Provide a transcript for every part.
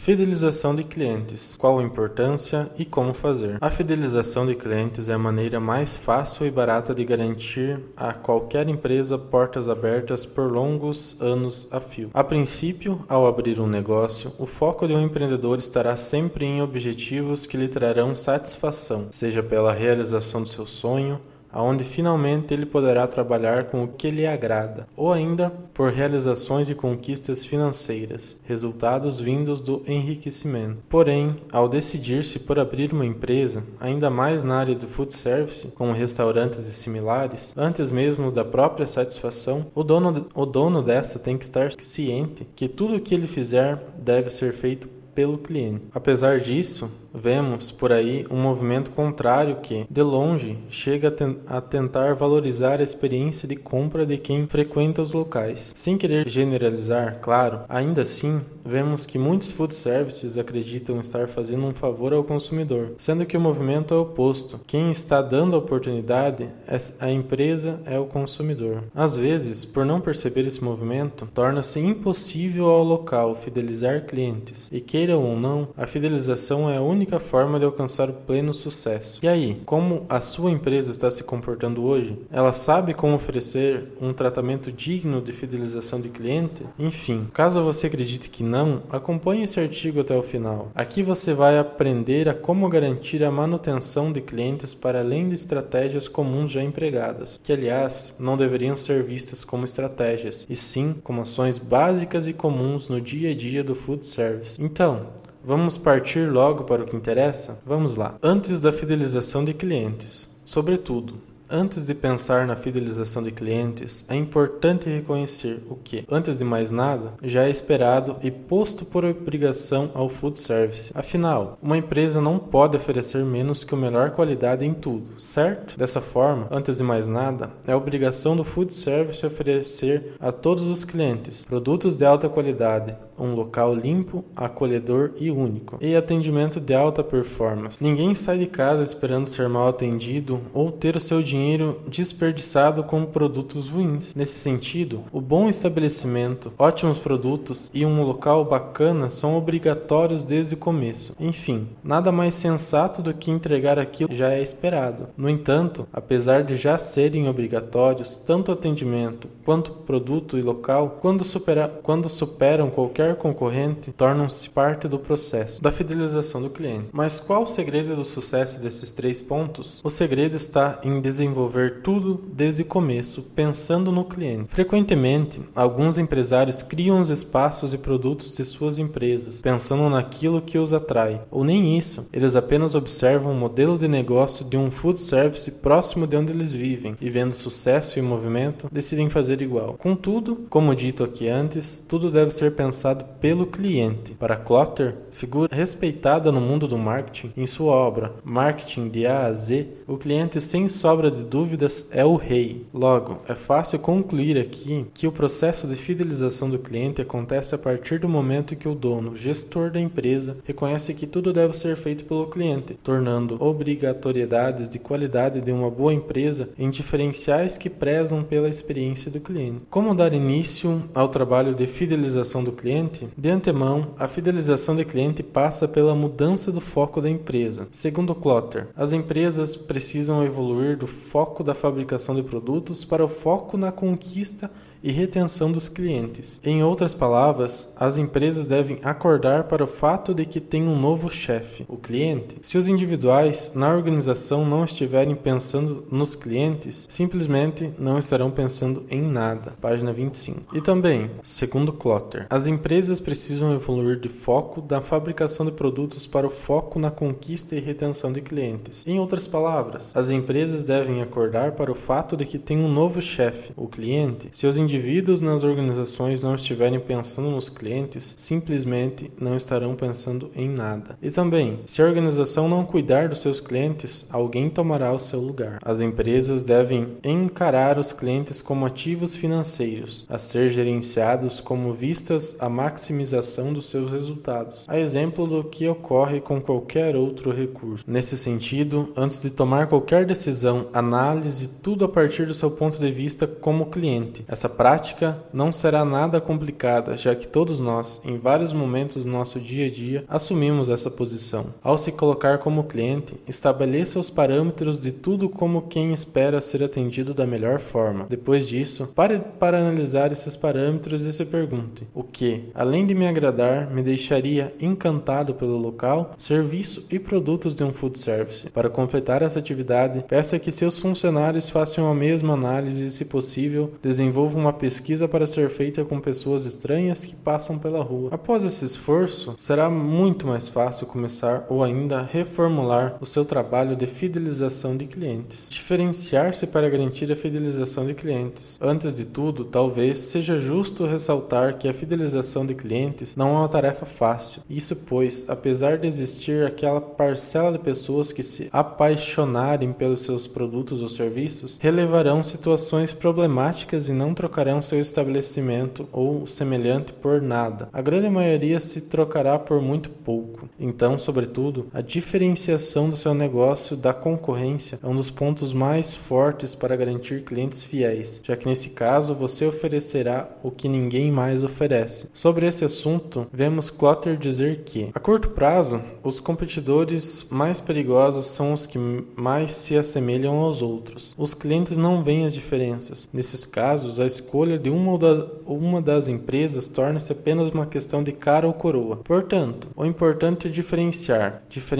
Fidelização de clientes. Qual a importância e como fazer? A fidelização de clientes é a maneira mais fácil e barata de garantir a qualquer empresa portas abertas por longos anos a fio. A princípio, ao abrir um negócio, o foco de um empreendedor estará sempre em objetivos que lhe trarão satisfação, seja pela realização do seu sonho, aonde finalmente ele poderá trabalhar com o que lhe agrada, ou ainda por realizações e conquistas financeiras, resultados vindos do enriquecimento. Porém, ao decidir-se por abrir uma empresa, ainda mais na área do food service, como restaurantes e similares, antes mesmo da própria satisfação, o dono dessa tem que estar ciente que tudo o que ele fizer deve ser feito pelo cliente. Apesar disso, vemos por aí um movimento contrário que, de longe, chega a tentar valorizar a experiência de compra de quem frequenta os locais. Sem querer generalizar, claro, ainda assim, vemos que muitos food services acreditam estar fazendo um favor ao consumidor, sendo que o movimento é oposto. Quem está dando a oportunidade, a empresa é o consumidor. Às vezes, por não perceber esse movimento, torna-se impossível ao local fidelizar clientes, e queiram ou não, a fidelização é a única forma de alcançar o pleno sucesso. E aí, como a sua empresa está se comportando hoje? Ela sabe como oferecer um tratamento digno de fidelização de cliente? Enfim, caso você acredite que não, acompanhe esse artigo até o final. Aqui você vai aprender a como garantir a manutenção de clientes para além de estratégias comuns já empregadas, que aliás não deveriam ser vistas como estratégias, e sim como ações básicas e comuns no dia a dia do food service. Então, vamos partir logo para o que interessa? Vamos lá. Antes da fidelização de clientes. Sobretudo, antes de pensar na fidelização de clientes, é importante reconhecer o que, antes de mais nada, já é esperado e posto por obrigação ao food service. Afinal, uma empresa não pode oferecer menos que a melhor qualidade em tudo, certo? Dessa forma, antes de mais nada, é obrigação do food service oferecer a todos os clientes produtos de alta qualidade, um local limpo, acolhedor e único, e atendimento de alta performance. Ninguém sai de casa esperando ser mal atendido ou ter o seu dinheiro desperdiçado com produtos ruins. Nesse sentido, o bom estabelecimento, ótimos produtos e um local bacana são obrigatórios desde o começo. Enfim, nada mais sensato do que entregar aquilo que já é esperado. No entanto, apesar de já serem obrigatórios, tanto atendimento quanto produto e local, quando superam qualquer concorrente, tornam-se parte do processo da fidelização do cliente. Mas qual o segredo do sucesso desses 3 pontos? O segredo está em desenvolver tudo desde o começo, pensando no cliente. Frequentemente, alguns empresários criam os espaços e produtos de suas empresas, pensando naquilo que os atrai. Ou nem isso, eles apenas observam o modelo de negócio de um food service próximo de onde eles vivem, e vendo sucesso e movimento, decidem fazer igual. Contudo, como dito aqui antes, tudo deve ser pensado pelo cliente. Para Klotter, figura respeitada no mundo do marketing, em sua obra Marketing de A a Z, o cliente sem sobra de dúvidas é o rei. Logo, é fácil concluir aqui que o processo de fidelização do cliente acontece a partir do momento que o dono, gestor da empresa, reconhece que tudo deve ser feito pelo cliente, tornando obrigatoriedades de qualidade de uma boa empresa em diferenciais que prezam pela experiência do cliente. Como dar início ao trabalho de fidelização do cliente? De antemão, a fidelização de cliente passa pela mudança do foco da empresa. Segundo Klotter, as empresas precisam evoluir do foco da fabricação de produtos para o foco na conquista e retenção dos clientes. Em outras palavras, as empresas devem acordar para o fato de que tem um novo chefe, o cliente. Se os individuais na organização não estiverem pensando nos clientes, simplesmente não estarão pensando em nada. Página 25. E também, segundo Klotter, as empresas precisam evoluir de foco da fabricação de produtos para o foco na conquista e retenção de clientes. Em outras palavras, as empresas devem acordar para o fato de que tem um novo chefe, o cliente. Se os indivíduos nas organizações não estiverem pensando nos clientes, simplesmente não estarão pensando em nada. E também, se a organização não cuidar dos seus clientes, alguém tomará o seu lugar. As empresas devem encarar os clientes como ativos financeiros, a ser gerenciados como vistas a maximização dos seus resultados, a exemplo do que ocorre com qualquer outro recurso. Nesse sentido, antes de tomar qualquer decisão, analise tudo a partir do seu ponto de vista como cliente. Essa prática, não será nada complicada, já que todos nós, em vários momentos do nosso dia a dia, assumimos essa posição. Ao se colocar como cliente, estabeleça os parâmetros de tudo como quem espera ser atendido da melhor forma. Depois disso, pare para analisar esses parâmetros e se pergunte: o que, além de me agradar, me deixaria encantado pelo local, serviço e produtos de um food service? Para completar essa atividade, peça que seus funcionários façam a mesma análise e, se possível, desenvolva uma pesquisa para ser feita com pessoas estranhas que passam pela rua. Após esse esforço, será muito mais fácil começar ou ainda reformular o seu trabalho de fidelização de clientes. Diferenciar-se para garantir a fidelização de clientes. Antes de tudo, talvez seja justo ressaltar que a fidelização de clientes não é uma tarefa fácil. Isso pois, apesar de existir aquela parcela de pessoas que se apaixonarem pelos seus produtos ou serviços, relevarão situações problemáticas e não trocarão seu estabelecimento ou semelhante por nada. A grande maioria se trocará por muito pouco. Então, sobretudo, a diferenciação do seu negócio da concorrência é um dos pontos mais fortes para garantir clientes fiéis, já que nesse caso você oferecerá o que ninguém mais oferece. Sobre esse assunto, vemos Klotter dizer que, a curto prazo, os competidores mais perigosos são os que mais se assemelham aos outros. Os clientes não veem as diferenças. Nesses casos, a escolha de uma das empresas torna-se apenas uma questão de cara ou coroa. Portanto, o importante é diferenciar.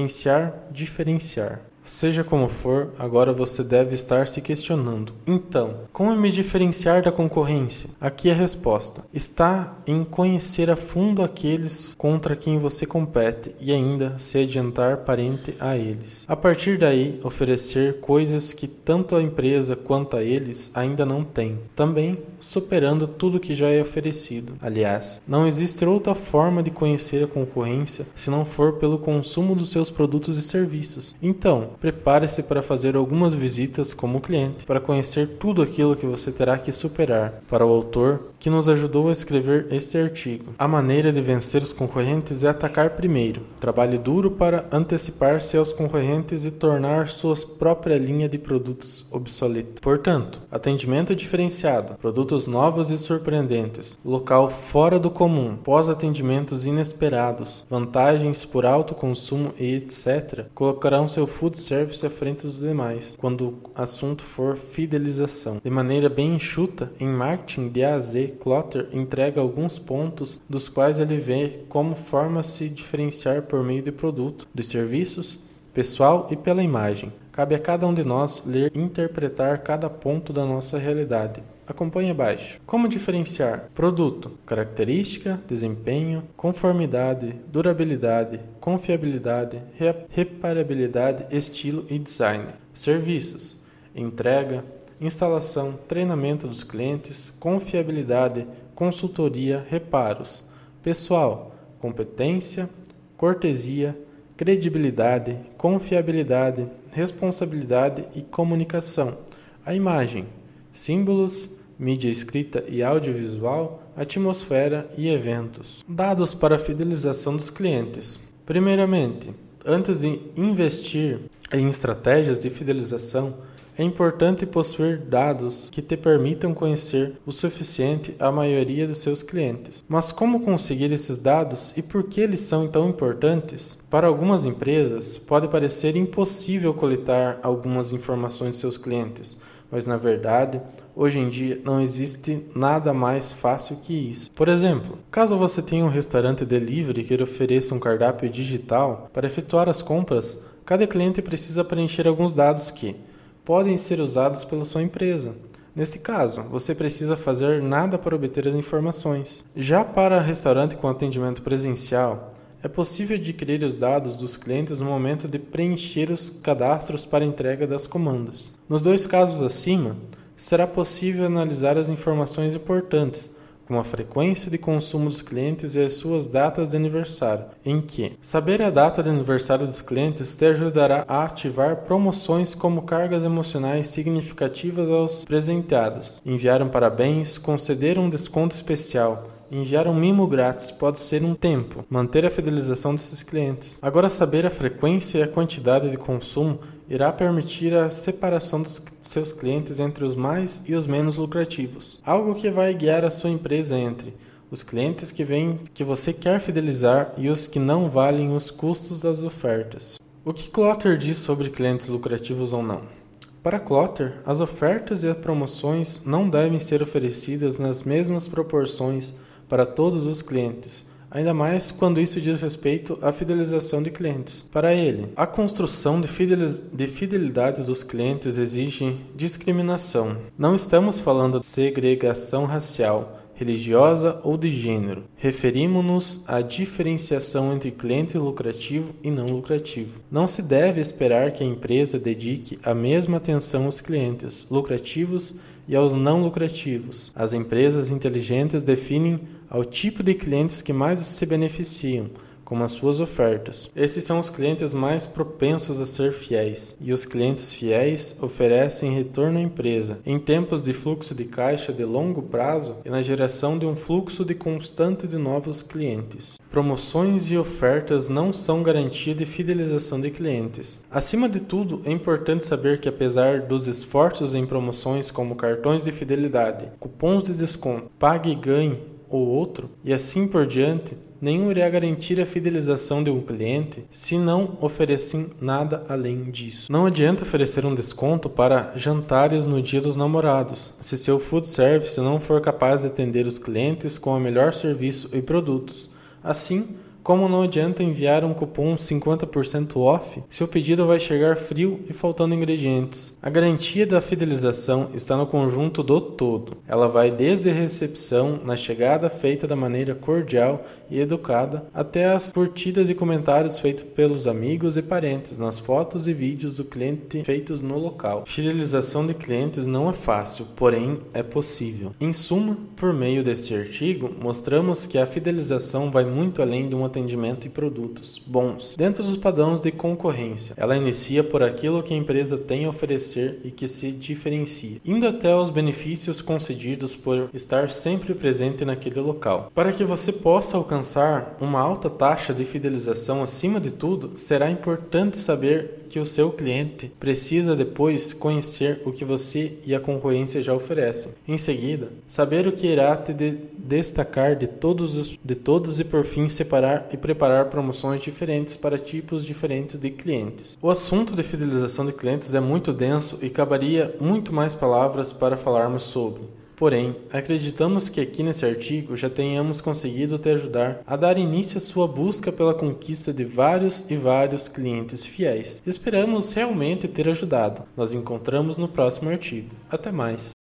Seja como for, agora você deve estar se questionando: então, como me diferenciar da concorrência? Aqui a resposta está em conhecer a fundo aqueles contra quem você compete e ainda se adiantar parente a eles. A partir daí, oferecer coisas que tanto a empresa quanto a eles ainda não têm, também superando tudo que já é oferecido. Aliás, não existe outra forma de conhecer a concorrência se não for pelo consumo dos seus produtos e serviços. Então, prepare-se para fazer algumas visitas como cliente, para conhecer tudo aquilo que você terá que superar. Para o autor que nos ajudou a escrever este artigo, a maneira de vencer os concorrentes é atacar primeiro. Trabalhe duro para antecipar-se aos concorrentes e tornar sua própria linha de produtos obsoleta. Portanto, atendimento diferenciado, produtos novos e surpreendentes, local fora do comum, pós-atendimentos inesperados, vantagens por alto consumo e etc., colocarão seu food service à frente dos demais, quando o assunto for fidelização. De maneira bem enxuta, em marketing de A a Z, Klotter entrega alguns pontos dos quais ele vê como forma se diferenciar por meio de produto, de serviços, pessoal e pela imagem. Cabe a cada um de nós ler e interpretar cada ponto da nossa realidade. Acompanhe abaixo. Como diferenciar? Produto: característica, desempenho, conformidade, durabilidade, confiabilidade, reparabilidade, estilo e design. Serviços: entrega, instalação, treinamento dos clientes, confiabilidade, consultoria, reparos. Pessoal: competência, cortesia, credibilidade, confiabilidade, responsabilidade e comunicação. A imagem: símbolos, mídia escrita e audiovisual, atmosfera e eventos. Dados para a fidelização dos clientes. Primeiramente, antes de investir em estratégias de fidelização, é importante possuir dados que te permitam conhecer o suficiente a maioria dos seus clientes. Mas como conseguir esses dados e por que eles são tão importantes? Para algumas empresas, pode parecer impossível coletar algumas informações de seus clientes, mas na verdade, hoje em dia não existe nada mais fácil que isso. Por exemplo, caso você tenha um restaurante delivery que ofereça um cardápio digital, para efetuar as compras, cada cliente precisa preencher alguns dados que podem ser usados pela sua empresa. Neste caso, você precisa fazer nada para obter as informações. Já para restaurante com atendimento presencial, é possível adquirir os dados dos clientes no momento de preencher os cadastros para entrega das comandas. Nos dois casos acima, será possível analisar as informações importantes, como a frequência de consumo dos clientes e as suas datas de aniversário, em que saber a data de aniversário dos clientes te ajudará a ativar promoções como cargas emocionais significativas aos presenteados, enviar um parabéns, conceder um desconto especial, Enviar um mimo grátis pode ser um tempo, manter a fidelização desses clientes. Agora, saber a frequência e a quantidade de consumo irá permitir a separação dos seus clientes entre os mais e os menos lucrativos, algo que vai guiar a sua empresa entre os clientes que você quer fidelizar e os que não valem os custos das ofertas. O que Klotter diz sobre clientes lucrativos ou não? Para Klotter, as ofertas e as promoções não devem ser oferecidas nas mesmas proporções para todos os clientes, ainda mais quando isso diz respeito à fidelização de clientes. Para ele, a construção de fidelidade dos clientes exige discriminação. Não estamos falando de segregação racial, religiosa ou de gênero. Referimos-nos à diferenciação entre cliente lucrativo e não lucrativo. Não se deve esperar que a empresa dedique a mesma atenção aos clientes lucrativos e aos não lucrativos. As empresas inteligentes definem ao tipo de clientes que mais se beneficiam, como as suas ofertas. Esses são os clientes mais propensos a ser fiéis, e os clientes fiéis oferecem retorno à empresa em tempos de fluxo de caixa de longo prazo e na geração de um fluxo constante de novos clientes. Promoções e ofertas não são garantia de fidelização de clientes. Acima de tudo, é importante saber que apesar dos esforços em promoções como cartões de fidelidade, cupons de desconto, pague e ganhe ou outro, e assim por diante, nenhum irá garantir a fidelização de um cliente se não oferecem nada além disso. Não adianta oferecer um desconto para jantares no Dia dos Namorados, se seu food service não for capaz de atender os clientes com o melhor serviço e produtos. Assim, como não adianta enviar um cupom 50% off se o pedido vai chegar frio e faltando ingredientes. A garantia da fidelização está no conjunto do todo. Ela vai desde a recepção, na chegada feita da maneira cordial e educada, até as curtidas e comentários feitos pelos amigos e parentes nas fotos e vídeos do cliente feitos no local. Fidelização de clientes não é fácil, porém é possível. Em suma, por meio deste artigo, mostramos que a fidelização vai muito além de um atendimento e produtos bons dentro dos padrões de concorrência. Ela inicia por aquilo que a empresa tem a oferecer e que se diferencia, indo até os benefícios concedidos por estar sempre presente naquele local. Para que você possa alcançar uma alta taxa de fidelização acima de tudo, será importante saber que o seu cliente precisa depois conhecer o que você e a concorrência já oferecem. Em seguida, saber o que irá te destacar de todos e por fim separar e preparar promoções diferentes para tipos diferentes de clientes. O assunto de fidelização de clientes é muito denso e caberia muito mais palavras para falarmos sobre. Porém, acreditamos que aqui nesse artigo já tenhamos conseguido te ajudar a dar início à sua busca pela conquista de vários clientes fiéis. Esperamos realmente ter ajudado. Nos encontramos no próximo artigo. Até mais!